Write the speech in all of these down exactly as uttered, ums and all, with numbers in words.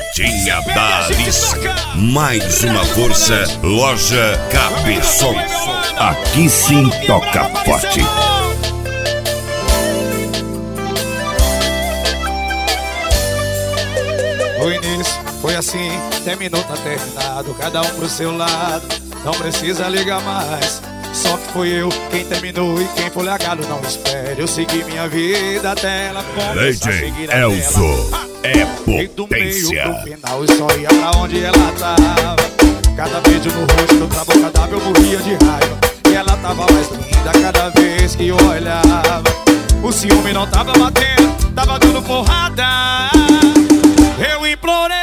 Netinha da Alice. Mais uma força, Loja Cabeção. Aqui sim toca forte. O início foi assim, terminou, tá terminado, cada um pro seu lado, não precisa ligar mais. Só que fui eu quem terminou e quem foi largado. Não espere, eu segui minha vida até ela começar a seguir a Elzo é e do meio potência. pro final eu só ia pra onde ela tava. Cada beijo no rosto, outra boca dava, eu morria de raiva. E ela tava mais linda cada vez que eu olhava. O ciúme não tava batendo, tava dando porrada. Eu implorei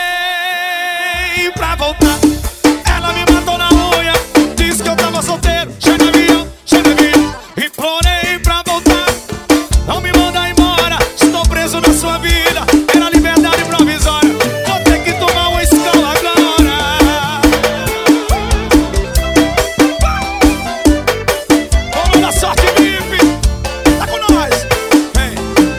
pra voltar, ela me matou na unha, disse que eu tava solteiro, cheio de avião, cheio de avião. Implorei pra voltar, não me manda embora, estou preso na sua vida, era liberdade provisória, vou ter que tomar uma escola agora. Vamos dar sorte, Bife, tá com nós, vem.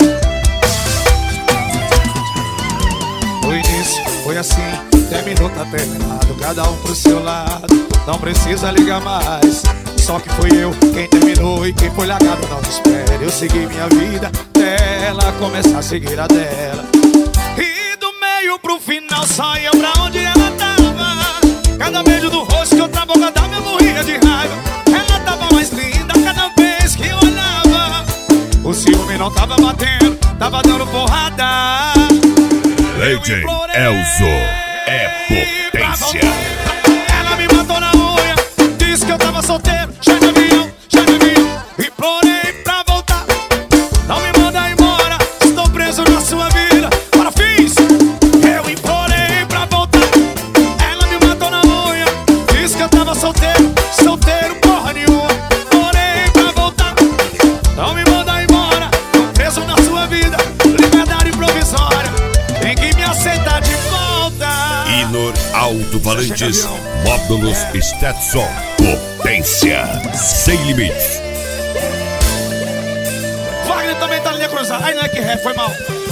O início foi assim, terminou, tá terminado, cada um pro seu lado, não precisa ligar mais. Só que fui eu quem terminou e quem foi largado. Não espere, eu segui minha vida até ela começar a seguir a dela. E do meio pro final só ia pra onde ela tava. Cada beijo do rosto que outra boca dava eu morria de raiva. Ela tava mais linda cada vez que eu olhava. O ciúme não tava batendo, tava dando porrada. Lady Elzo é potência. Ela me matou na unha, disse que eu tava solteiro, cheio de avião, cheio de avião. Implorei pra voltar, não me manda embora, estou preso na sua vida. Para fiz, eu implorei pra voltar, ela me matou na unha, disse que eu tava solteiro, solteiro porra nenhuma. Implorei pra voltar, não me manda embora, estou preso na sua vida, liberdade provisória, tem que me aceitar de volta. Inor Alto-Falantes, módulos Stetson, potência sem limites. Wagner também tá linha cruzada. Ai, não é que ré, foi mal.